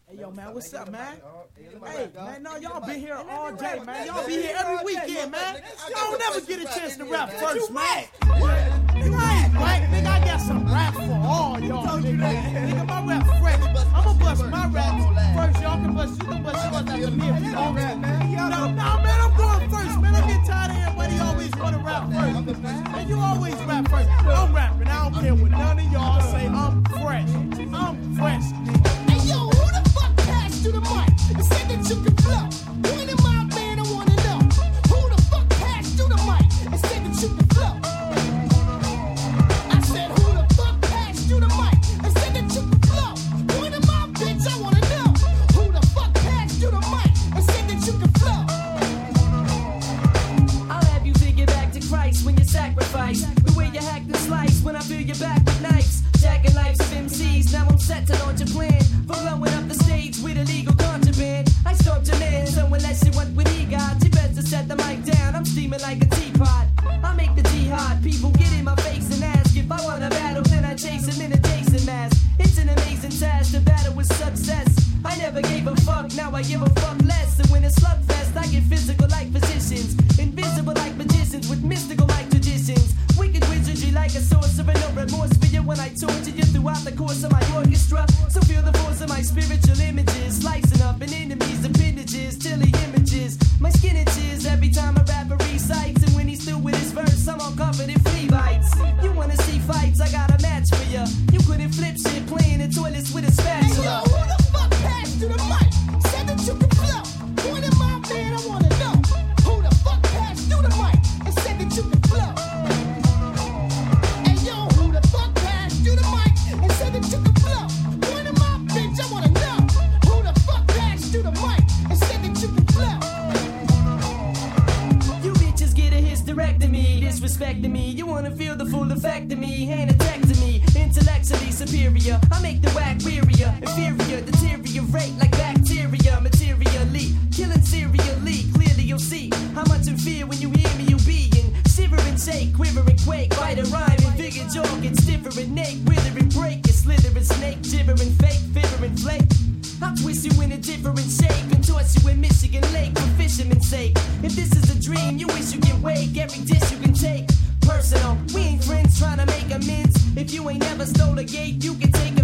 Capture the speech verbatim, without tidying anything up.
Hey, yo, man, what's up, man? Hey, man, no, y'all been here all day, man. Y'all be here every weekend, man. Y'all don't never get a chance to rap first, man. Nigga, I ain't whack. Nigga, I got some rap for all y'all, nigga. Nigga, my rap fresh. I'ma bust my raps first. Y'all can bust, you can bust yours after me if you want to, man. No, no, man, I'm going first, man. I'm getting tired of everybody always want to rap first. Man, you always rap first. I'm rapping. I don't care what none of y'all say. I'm fresh. I'm fresh, nigga. Hey, yo, who the fuck passed you the mic and said that you can flow? One of my man, I wanna know. Who the fuck passed you the mic and said that you can flow? I said, who the fuck passed you the mic and said that you can flow? One of my bitch, I wanna know. Who the fuck passed you the mic and said that you can flow? I'll have you figure back to Christ when you sacrifice. The way you hack and slice when I fill your back with knives. Jacking lives of M Cs, now I'm set to launch a plan for blowing up the stage with illegal contraband. I stomped your man, so unless you want what he got, you better set the mic down. I'm steaming like a teapot. I make the jihad, people get in my face and ask if I want a battle, then I chase him in a Jason mask. It's an amazing task to battle with success. I never gave a fuck, now I give a fuck less. And when it's slugfest, I get physical like physicians, invisible like magicians with mystical like traditions. Wicked wizardry like a sorcerer, no remorse for you when I torture you throughout the course of my orchestra. So feel the force of my spiritual images, slicing up an enemy's appendages till he images my skin itches every time a rapper recites. And when he's through with his verse, I'm all covered in flea bites. You wanna see fights? I got a match for ya. You couldn't flip shit playing in toilets with a spatula. Hey, yo, who the fuck passed you the mic? Said that you can flow. One of my man, I wanna know. Who the fuck passed you the mic and said that you can flow? Hey, yo, who the fuck passed you the mic and said that you can flow? One of my bitch, I wanna know. Who the fuck passed you the mic and said that you can flow? You bitches get a hysterectomy, disrespecting me. You wanna feel the full effect of me, hand attack to me. Intellectually superior, I make the whack wearier. Inferior, deteriorate like bacteria. Materially, killing serially. Clearly you'll see how much in fear when you hear me, you being shiver and shake, quiver and quake. Bite a rhyme and figure jaw gets stiffer and naked. Wither and break, you slither and snake. Gibber and fake, fiver and flake. I'll twist you in a different shape and toss you in Michigan Lake for fisherman's sake. If this is a dream, you wish you can wake. Every dish you can take personal. We ain't friends trying to make amends. If you ain't never stole a gate, you can take